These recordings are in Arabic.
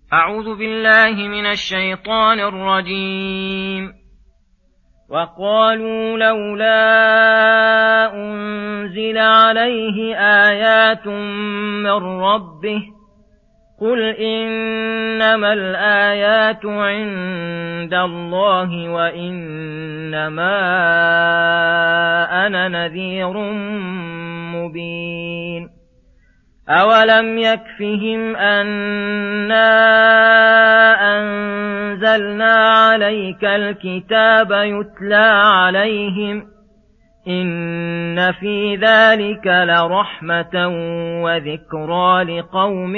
أعوذ بالله من الشيطان الرجيم. وقالوا لولا أنزل عليه آيات من ربه قل إنما الآيات عند الله وإنما أنا نذير مبين. أولم يكفهم أنا أنزلنا عليك الكتاب يتلى عليهم إن في ذلك لرحمة وذكرى لقوم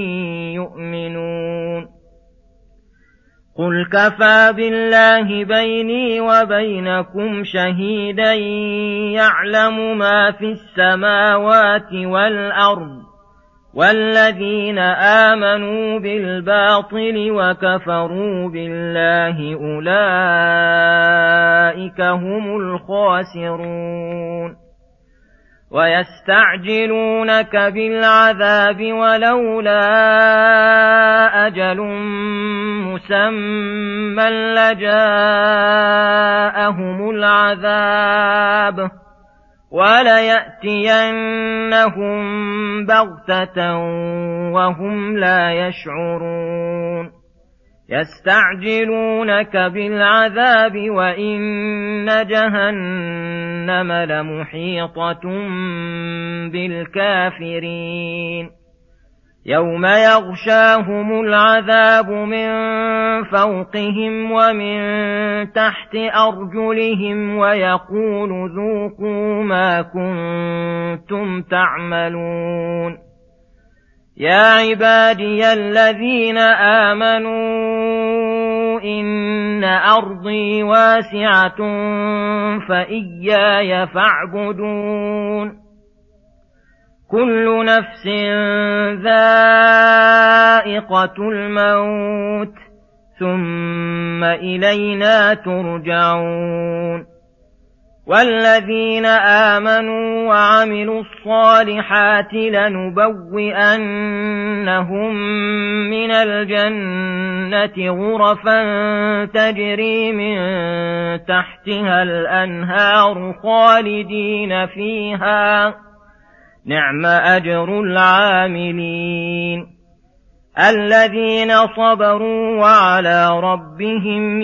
يؤمنون. قل كفى بالله بيني وبينكم شهيدا يعلم ما في السماوات والأرض والذين آمنوا بالباطل وكفروا بالله أولئك هم الخاسرون. ويستعجلونك بالعذاب ولولا أجل مسمى لجاءهم العذاب وليأتينهم بغتة وهم لا يشعرون. يستعجلونك بالعذاب وإن جهنم لمحيطة بالكافرين. يوم يغشاهم العذاب من فوقهم ومن تحت أرجلهم ويقول ذوقوا ما كنتم تعملون. يا عبادي الذين آمنوا إن أرضي واسعة فإياي فاعبدون. كل نفس ذائقة الموت ثم إلينا ترجعون. والذين آمنوا وعملوا الصالحات لنبوئنهم من الجنة غرفا تجري من تحتها الأنهار خالدين فيها نعم أجر العاملين الذين صبروا وعلى ربهم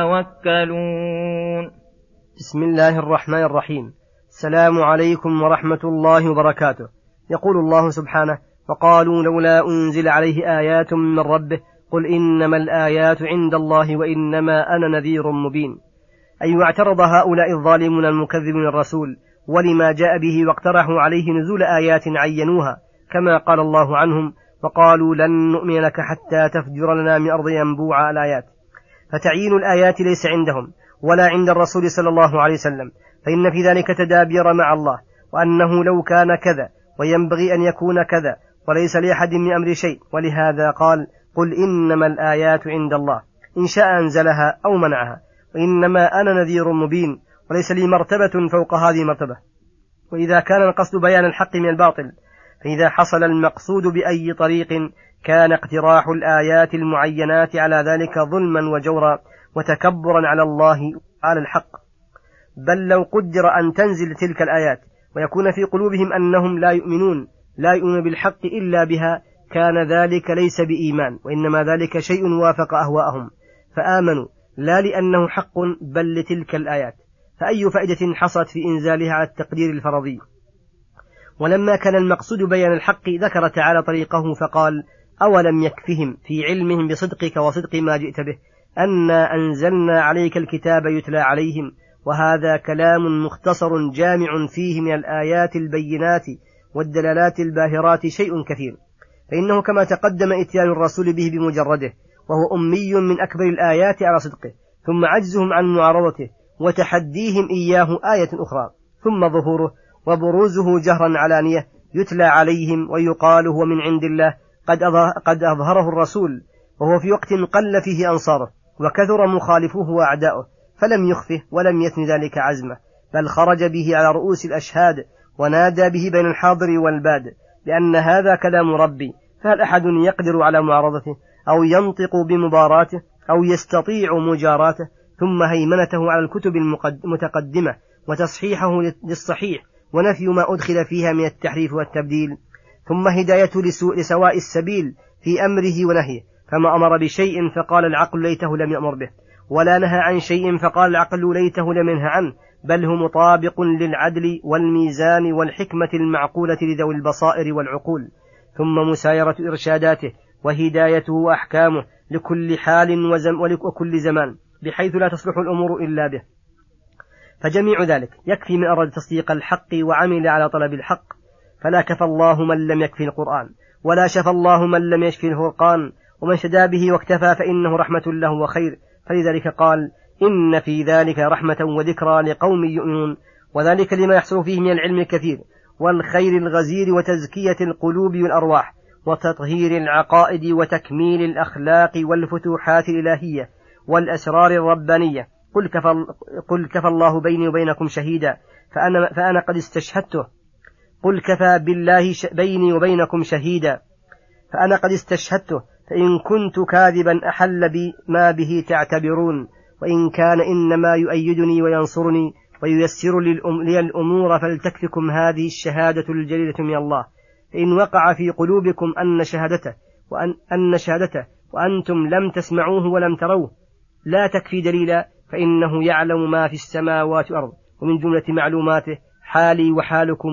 يتوكلون. بسم الله الرحمن الرحيم. السلام عليكم ورحمة الله وبركاته. يقول الله سبحانه: وقالوا لولا أنزل عليه آيات من ربه قل إنما الآيات عند الله وإنما أنا نذير مبين. أي اعترض هؤلاء الظالمون المكذبون الرسول ولما جاء به واقترحوا عليه نزول آيات عينوها كما قال الله عنهم: وقالوا لن نؤمن لك حتى تفجر لنا من أرض ينبوع الآيات. فتعيين الآيات ليس عندهم ولا عند الرسول صلى الله عليه وسلم، فإن في ذلك تدابير مع الله، وأنه لو كان كذا وينبغي أن يكون كذا وليس لأحد من أمر شيء، ولهذا قال: قل إنما الآيات عند الله إن شاء أنزلها أو منعها، وإنما أنا نذير مبين، وليس لي مرتبة فوق هذه المرتبة. وإذا كان القصد بيان الحق من الباطل، فإذا حصل المقصود بأي طريق كان اقتراح الآيات المعينات على ذلك ظلما وجورا وتكبرا على الله على الحق. بل لو قدر أن تنزل تلك الآيات ويكون في قلوبهم أنهم لا يؤمنون بالحق إلا بها، كان ذلك ليس بإيمان، وإنما ذلك شيء وافق أهواءهم فآمنوا، لا لأنه حق بل لتلك الآيات. فأي فائدة حصلت في إنزالها على التقدير الفرضي؟ ولما كان المقصود بيان الحق ذكر تعالى طريقه فقال: أولم يكفهم في علمهم بصدقك وصدق ما جئت به أنا أنزلنا عليك الكتاب يتلى عليهم. وهذا كلام مختصر جامع فيه من الآيات البينات والدلالات الباهرات شيء كثير، فإنه كما تقدم إتيان الرسول به بمجرده وهو أمي من أكبر الآيات على صدقه، ثم عجزهم عن معارضته وتحديهم إياه آية أخرى، ثم ظهوره وبروزه جهرا علانية يتلى عليهم ويقال هو من عند الله قد أظهره الرسول، وهو في وقت قل فيه أنصاره وكثر مخالفوه وأعداؤه، فلم يخفه ولم يثن ذلك عزمه، بل خرج به على رؤوس الأشهاد ونادى به بين الحاضر والباد، لأن هذا كلام ربي، فهل أحد يقدر على معارضته أو ينطق بمباراته أو يستطيع مجاراته، ثم هيمنته على الكتب المتقدمة وتصحيحه للصحيح ونفي ما أدخل فيها من التحريف والتبديل، ثم هدايته لسواء السبيل في أمره ونهيه، فما أمر بشيء فقال العقل ليته لم يأمر به، ولا نهى عن شيء فقال العقل ليته لم ينه عنه، بل هو مطابق للعدل والميزان والحكمة المعقولة لذوي البصائر والعقول، ثم مسايرة إرشاداته وهدايته وأحكامه لكل حال وكل زمان، بحيث لا تصلح الأمور إلا به. فجميع ذلك يكفي من أراد تصديق الحق وعمل على طلب الحق، فلا كفى الله من لم يكفي القرآن، ولا شفى الله من لم يشفي الفرقان، ومن شدا به واكتفى فإنه رحمة له وخير، فلذلك قال: إن في ذلك رحمة وذكرى لقوم يؤمنون، وذلك لما يحصل فيه من العلم الكثير والخير الغزير وتزكية القلوب والأرواح وتطهير العقائد وتكميل الأخلاق والفتوحات الإلهية والأسرار الربانية. قل كفى الله بيني وبينكم شهيدا فأنا قد استشهدته. قل كفى بالله بيني وبينكم شهيدا فأنا قد استشهدته، فإن كنت كاذبا أحل بي ما به تعتبرون، وإن كان إنما يؤيدني وينصرني وييسر لي الأمور، فلتكفكم هذه الشهادة الجليلة من الله. فإن وقع في قلوبكم أن شهادته وأنتم لم تسمعوه ولم تروه لا تكفي دليلا، فإنه يعلم ما في السماوات والأرض، ومن جملة معلوماته حالي وحالكم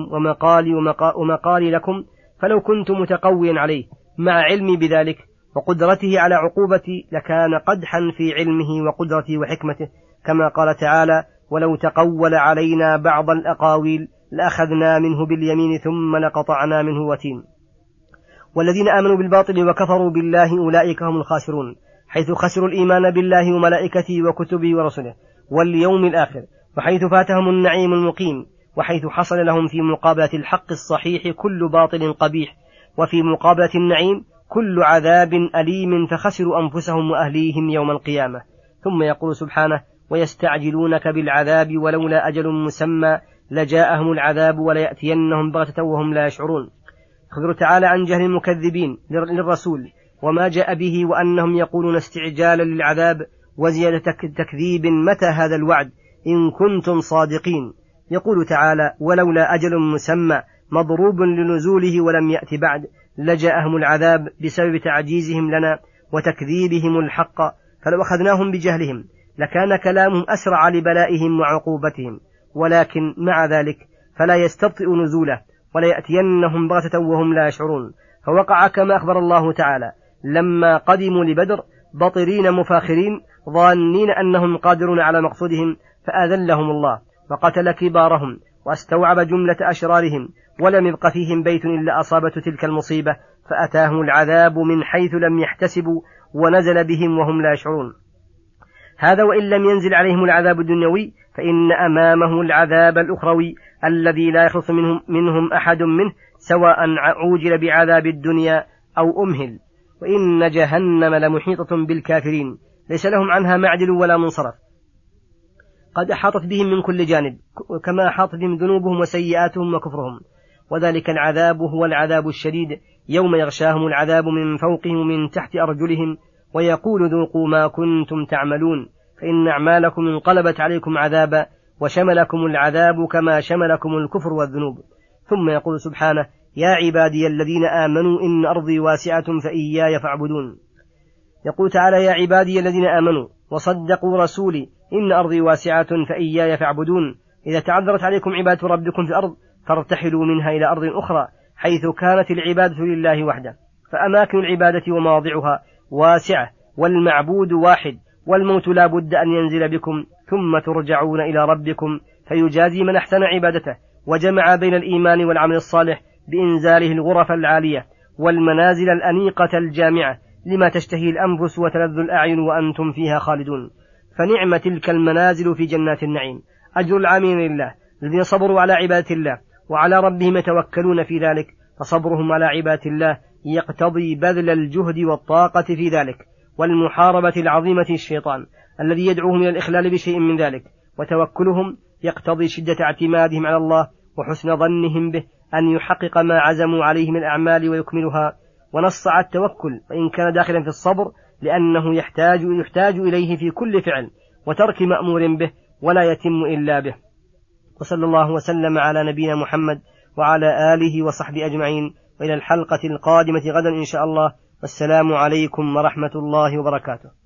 ومقالي لكم، فلو كنت متقويا عليه مع علمي بذلك وقدرته على عقوبتي لكان قدحا في علمه وقدرته وحكمته، كما قال تعالى: ولو تقول علينا بعض الأقاويل لأخذنا منه باليمين ثم لقطعنا منه وتين. والذين آمنوا بالباطل وكفروا بالله أولئك هم الخاسرون، حيث خسروا الإيمان بالله وملائكته وكتبه ورسله واليوم الآخر، وحيث فاتهم النعيم المقيم، وحيث حصل لهم في مقابلة الحق الصحيح كل باطل قبيح، وفي مقابلة النعيم كل عذاب أليم، فخسروا أنفسهم وأهليهم يوم القيامة. ثم يقول سبحانه: ويستعجلونك بالعذاب ولولا أجل مسمى لجاءهم العذاب وليأتينهم بغتة وهم لا يشعرون. أخبر تعالى عن جهل المكذبين للرسول وما جاء به، وأنهم يقولون استعجالا للعذاب وزيادة تكذيب، متى هذا الوعد إن كنتم صادقين؟ يقول تعالى: ولولا أجل مسمى مضروب لنزوله ولم يأت بعد، لجاءهم العذاب بسبب تعجيزهم لنا وتكذيبهم الحق، فلو أخذناهم بجهلهم لكان كلامهم أسرع لبلائهم وعقوبتهم، ولكن مع ذلك فلا يستبطئ نزوله ولا يأتينهم بغتة وهم لا يشعرون. فوقع كما أخبر الله تعالى لما قدموا لبدر بطرين مفاخرين ظانين أنهم قادرون على مقصودهم، فأذلهم الله وقتل كبارهم واستوعب جملة أشرارهم، ولم يبق فيهم بيت إلا أصابته تلك المصيبة، فأتاهم العذاب من حيث لم يحتسبوا ونزل بهم وهم لا يشعرون. هذا وإن لم ينزل عليهم العذاب الدنيوي، فإن أمامه العذاب الأخروي الذي لا يخلص منهم أحد منه، سواء عوجل بعذاب الدنيا أو أمهل. وإن جهنم لمحيطة بالكافرين ليس لهم عنها معدل ولا منصرف، قد أحاطت بهم من كل جانب، كما أحاطت بهم ذنوبهم وسيئاتهم وكفرهم. وذلك العذاب هو العذاب الشديد، يوم يغشاهم العذاب من فوقهم ومن تحت أرجلهم، ويقول ذوقوا ما كنتم تعملون، فإن أعمالكم انقلبت عليكم عذابا، وشملكم العذاب كما شملكم الكفر والذنوب. ثم يقول سبحانه: يا عبادي الذين آمنوا إن أرضي واسعة فإياي فاعبدون. يقول تعالى: يا عبادي الذين آمنوا وصدقوا رسولي إن أرضي واسعة فإياي فاعبدون. إذا تعذرت عليكم عبادة ربكم في الأرض فارتحلوا منها إلى أرض أخرى حيث كانت العبادة لله وحده، فأماكن العبادة ومواضعها واسعة، والمعبود واحد، والموت لا بد أن ينزل بكم، ثم ترجعون إلى ربكم فيجازي من أحسن عبادته، وجمع بين الإيمان والعمل الصالح بإنزاله الغرف العالية والمنازل الأنيقة الجامعة لما تشتهي الأنفس وتلذ الأعين وأنتم فيها خالدون. فنعم تلك المنازل في جنات النعيم. أجر العاملين لله الذين صبروا على عبادة الله وعلى ربهم يتوكلون في ذلك، فصبرهم على عبادة الله يقتضي بذل الجهد والطاقة في ذلك، والمحاربة العظيمة الشيطان الذي يدعوهم إلى الإخلال بشيء من ذلك، وتوكلهم يقتضي شدة اعتمادهم على الله وحسن ظنهم به أن يحقق ما عزموا عليه من الأعمال ويكملها، ونص على التوكل وإن كان داخلا في الصبر، لأنه يحتاج إليه في كل فعل وترك مأمور به، ولا يتم إلا به. وصلى الله وسلم على نبينا محمد وعلى آله وصحبه أجمعين، وإلى الحلقة القادمة غدا إن شاء الله، والسلام عليكم ورحمة الله وبركاته.